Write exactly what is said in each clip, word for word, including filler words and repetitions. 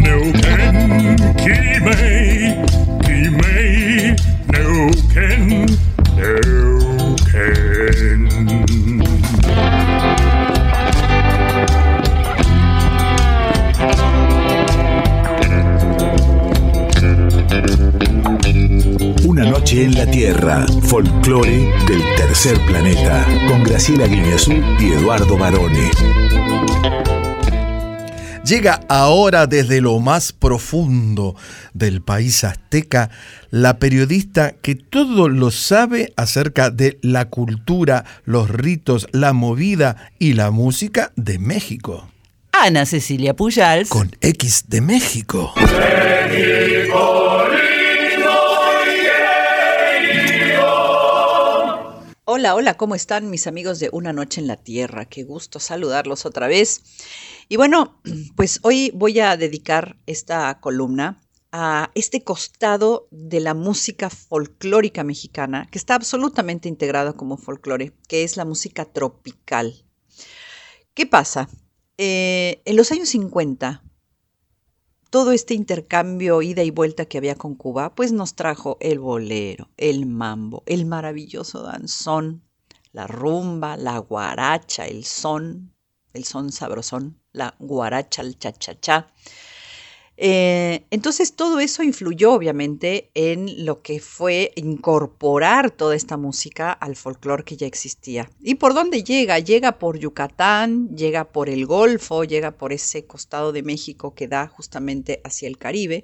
Neuquén, Quimei, Quimei, Neuquén, Neuquén. Una noche en la Tierra, folclore del tercer planeta, con Graciela Guiñazú y Eduardo Barone. Llega ahora desde lo más profundo del país azteca la periodista que todo lo sabe acerca de la cultura, los ritos, la movida y la música de México. Ana Cecilia Pujals. Con X de México. México lindo y querido. Hola, hola, ¿cómo están mis amigos de Una Noche en la Tierra? Qué gusto saludarlos otra vez. Y bueno, pues hoy voy a dedicar esta columna a este costado de la música folclórica mexicana, que está absolutamente integrado como folclore, que es la música tropical. ¿Qué pasa? Eh, en los años cincuenta, todo este intercambio, ida y vuelta que había con Cuba, pues nos trajo el bolero, el mambo, el maravilloso danzón, la rumba, la guaracha, el son, el son sabrosón, la guaracha, el cha-cha-cha. Eh, entonces todo eso influyó obviamente en lo que fue incorporar toda esta música al folclore que ya existía. ¿Y por dónde llega? Llega por Yucatán, llega por el Golfo, llega por ese costado de México que da justamente hacia el Caribe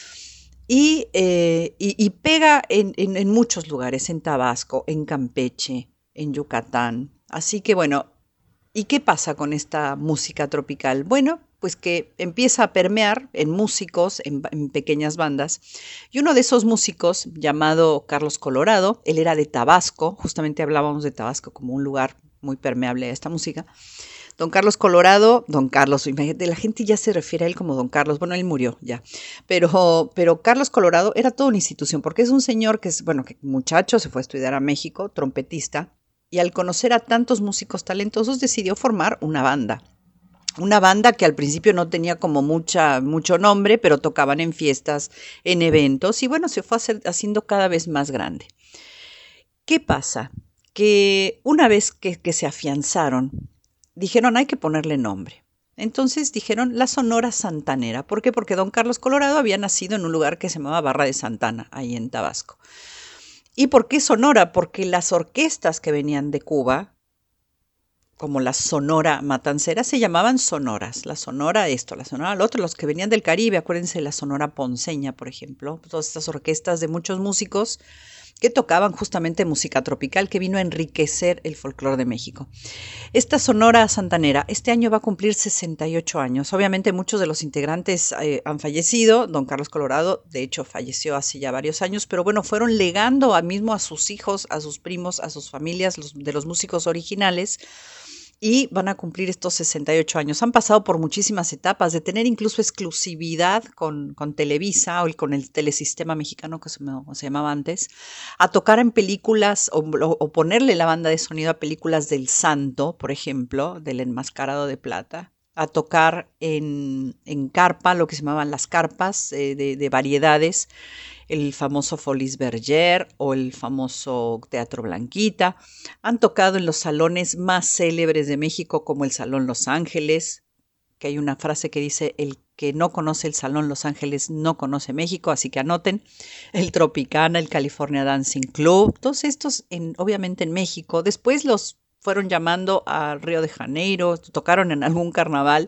y, eh, y, y pega en, en, en muchos lugares, en Tabasco, en Campeche, en Yucatán. Así que bueno, ¿y qué pasa con esta música tropical? Bueno, pues que empieza a permear en músicos, en, en pequeñas bandas. Y uno de esos músicos, llamado Carlos Colorado, él era de Tabasco, justamente hablábamos de Tabasco como un lugar muy permeable a esta música. Don Carlos Colorado, Don Carlos, imagínate, la gente ya se refiere a él como Don Carlos, bueno, él murió ya, pero, pero Carlos Colorado era toda una institución, porque es un señor que es, bueno, que muchacho, se fue a estudiar a México, trompetista, y al conocer a tantos músicos talentosos decidió formar una banda. Una banda que al principio no tenía como mucha, mucho nombre, pero tocaban en fiestas, en eventos, y bueno, se fue hacer, haciendo cada vez más grande. ¿Qué pasa? Que una vez que, que se afianzaron, dijeron hay que ponerle nombre. Entonces dijeron la Sonora Santanera. ¿Por qué? Porque don Carlos Colorado había nacido en un lugar que se llamaba Barra de Santana, ahí en Tabasco. ¿Y por qué Sonora? Porque las orquestas que venían de Cuba, como la Sonora Matancera, se llamaban sonoras. La Sonora esto, la Sonora lo otro. Los que venían del Caribe, acuérdense de la Sonora Ponceña, por ejemplo. Todas estas orquestas de muchos músicos que tocaban justamente música tropical que vino a enriquecer el folclore de México. Esta Sonora Santanera este año va a cumplir sesenta y ocho años. Obviamente muchos de los integrantes eh, han fallecido. Don Carlos Colorado, de hecho, falleció hace ya varios años, pero bueno, fueron legando a mismo a sus hijos, a sus primos, a sus familias, los, de los músicos originales, y van a cumplir estos sesenta y ocho años. Han pasado por muchísimas etapas, de tener incluso exclusividad con, con Televisa o con el telesistema mexicano que se, se llamaba antes, a tocar en películas o, o ponerle la banda de sonido a películas del Santo, por ejemplo, del Enmascarado de Plata, a tocar en, en carpa, lo que se llamaban las carpas eh, de, de variedades, el famoso Folies Bergère o el famoso Teatro Blanquita. Han tocado en los salones más célebres de México, como el Salón Los Ángeles, que hay una frase que dice, el que no conoce el Salón Los Ángeles no conoce México, así que anoten, el Tropicana, el California Dancing Club, todos estos en, obviamente en México. Después los fueron llamando a Río de Janeiro, tocaron en algún carnaval.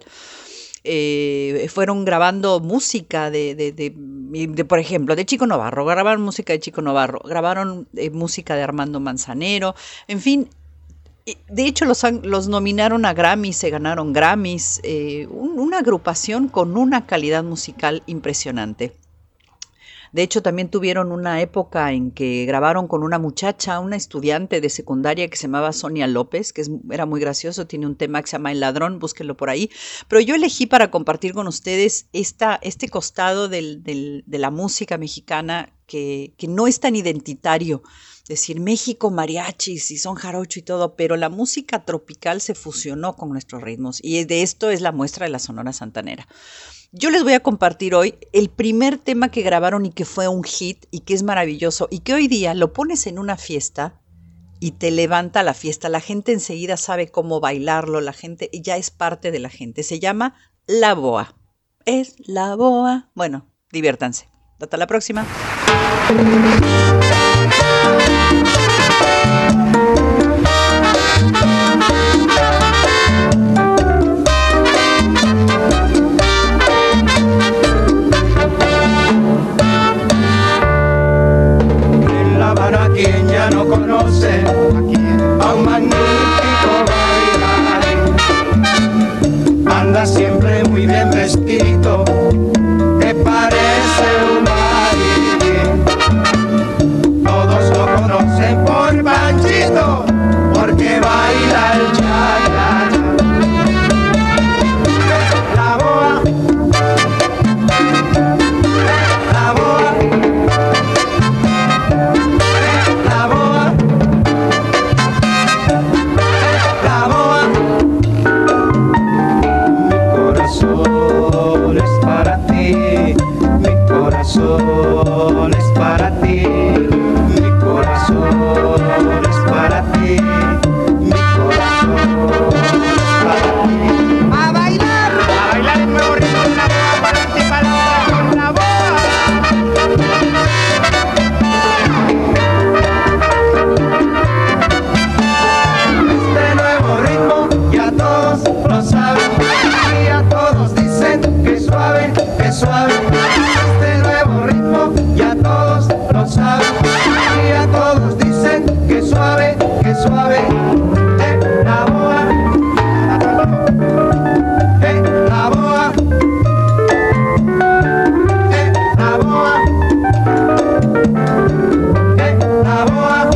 Eh, fueron grabando música de, de, de, de, por ejemplo, de Chico Novarro, grabaron música de Chico Novarro, grabaron eh, música de Armando Manzanero, en fin, de hecho los, los nominaron a Grammys, se ganaron Grammys, eh, un, una agrupación con una calidad musical impresionante. De hecho, también tuvieron una época en que grabaron con una muchacha, una estudiante de secundaria que se llamaba Sonia López, que es, era muy gracioso, tiene un tema que se llama El Ladrón, búsquenlo por ahí. Pero yo elegí para compartir con ustedes esta, este costado del, del, de la música mexicana que, que no es tan identitario. Decir México, mariachis y son jarocho y todo, pero la música tropical se fusionó con nuestros ritmos y de esto es la muestra de la Sonora Santanera. Yo les voy a compartir hoy el primer tema que grabaron y que fue un hit y que es maravilloso y que hoy día lo pones en una fiesta y te levanta la fiesta. La gente enseguida sabe cómo bailarlo, la gente ya es parte de la gente. Se llama La Boa. Es La Boa. Bueno, diviértanse. Hasta la próxima. En La Habana, quien ya no conoce a un magnífico bailarín, anda siempre muy bien vestido, que parece un marín. Todos lo conocen por Panchito, porque baila el cha-cha-cha. La Boa, la Boa, la Boa, la Boa. Mi corazón es para ti, mi corazón es para ti, mi corazón es para ti, mi corazón es para ti. A bailar, a bailar el nuevo ritmo de La Boa, para ti, para con La Boa. Este nuevo ritmo ya todos lo saben y ya todos dicen que suave, que suave. Este nuevo ritmo ya todos lo saben y ya todos dicen que suave, que suave. Eh, La Boa, eh, La Boa, eh, La Boa, eh, La Boa.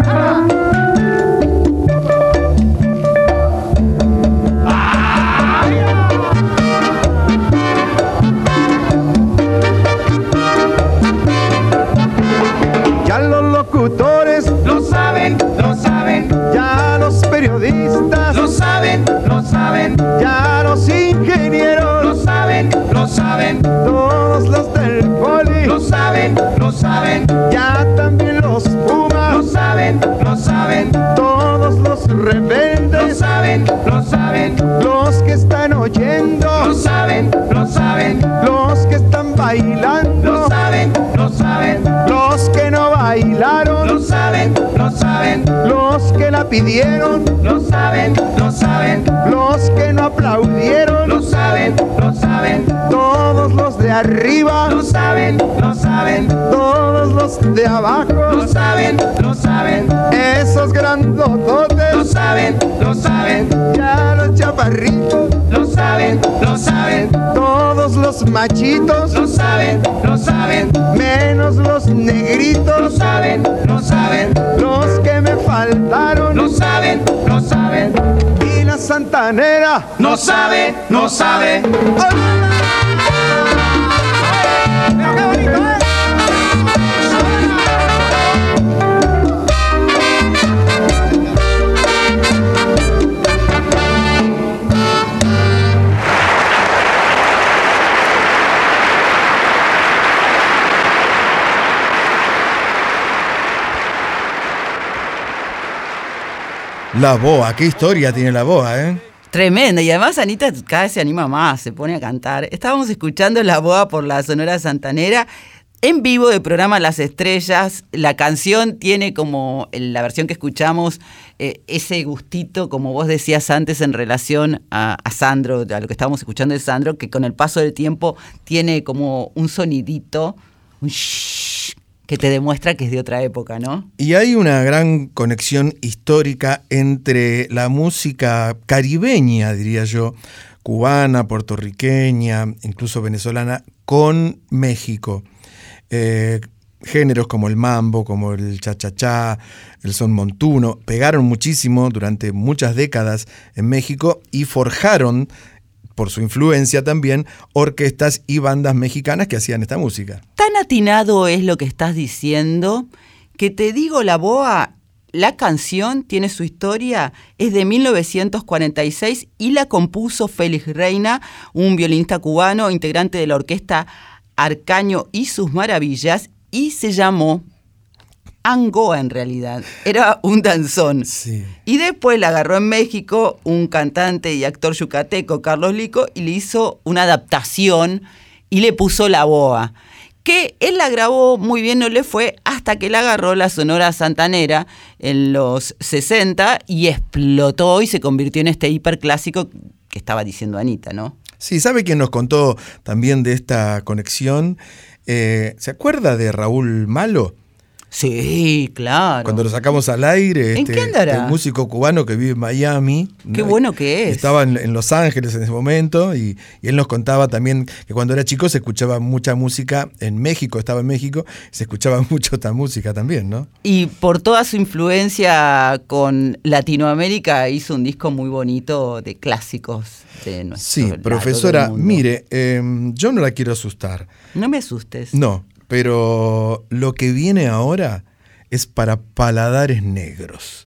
Ya los locutores lo saben, lo saben. Ya los periodistas lo saben, lo saben. Ya los ingenieros lo saben, lo saben. Todos los del poli lo saben, lo saben. Ya también los pumas lo saben, lo saben. Todos los rebeldes lo saben, lo saben. Los que están oyendo lo saben, lo saben. Los que están bailando lo saben, lo saben. Los que no bailaron lo saben, lo saben. Los que la pidieron lo saben, lo saben. Los que no aplaudieron lo saben, lo saben. Todos los de arriba lo saben, lo saben. Todos los de abajo lo saben, lo saben. Esos grandototes lo saben, lo saben. Ya los chaparritos lo saben, lo saben. Todos los machitos lo saben, lo saben. Menos los negritos lo saben, lo saben. Los que me faltaron lo saben, lo saben. Y la santanera no sabe, no sabe. Pero qué bonito, ¿eh? La Boa, qué historia tiene La Boa, ¿eh? Tremenda, y además Anita cada vez se anima más, se pone a cantar. Estábamos escuchando La Boa por la Sonora Santanera, en vivo del programa Las Estrellas. La canción tiene como, la versión que escuchamos, eh, ese gustito, como vos decías antes, en relación a, a Sandro, a lo que estábamos escuchando de Sandro, que con el paso del tiempo tiene como un sonidito, un shhh, que te demuestra que es de otra época, ¿no? Y hay una gran conexión histórica entre la música caribeña, diría yo, cubana, puertorriqueña, incluso venezolana, con México. Eh, géneros como el mambo, como el cha-cha-cha, el son montuno, pegaron muchísimo durante muchas décadas en México y forjaron, por su influencia también, orquestas y bandas mexicanas que hacían esta música. tan atinado es lo que estás diciendo que te digo, La Boa, la canción tiene su historia, es de mil novecientos cuarenta y seis y la compuso Félix Reina, un violinista cubano, integrante de la orquesta Arcaño y sus Maravillas, y se llamó Angoa en realidad, era un danzón. Sí. Y después la agarró en México un cantante y actor yucateco, Carlos Lico, y le hizo una adaptación y le puso La Boa, que él la grabó muy bien, no le fue, hasta que la agarró la Sonora Santanera en los sesenta y explotó y se convirtió en este hiperclásico que estaba diciendo Anita, ¿no? Sí, ¿sabe quién nos contó también de esta conexión? Eh, ¿Se acuerda de Raúl Malo? Sí, claro. Cuando lo sacamos al aire, ¿En este, qué andará? el músico cubano que vive en Miami. Qué ¿no? bueno que es. Estaba en, en Los Ángeles en ese momento y, y él nos contaba también que cuando era chico se escuchaba mucha música en México, estaba en México, se escuchaba mucho esta música también, ¿no? Y por toda su influencia con Latinoamérica hizo un disco muy bonito de clásicos de nuestro Sí, lado profesora, del mundo. mire, eh, yo no la quiero asustar. No me asustes. No, pero lo que viene ahora es para paladares negros.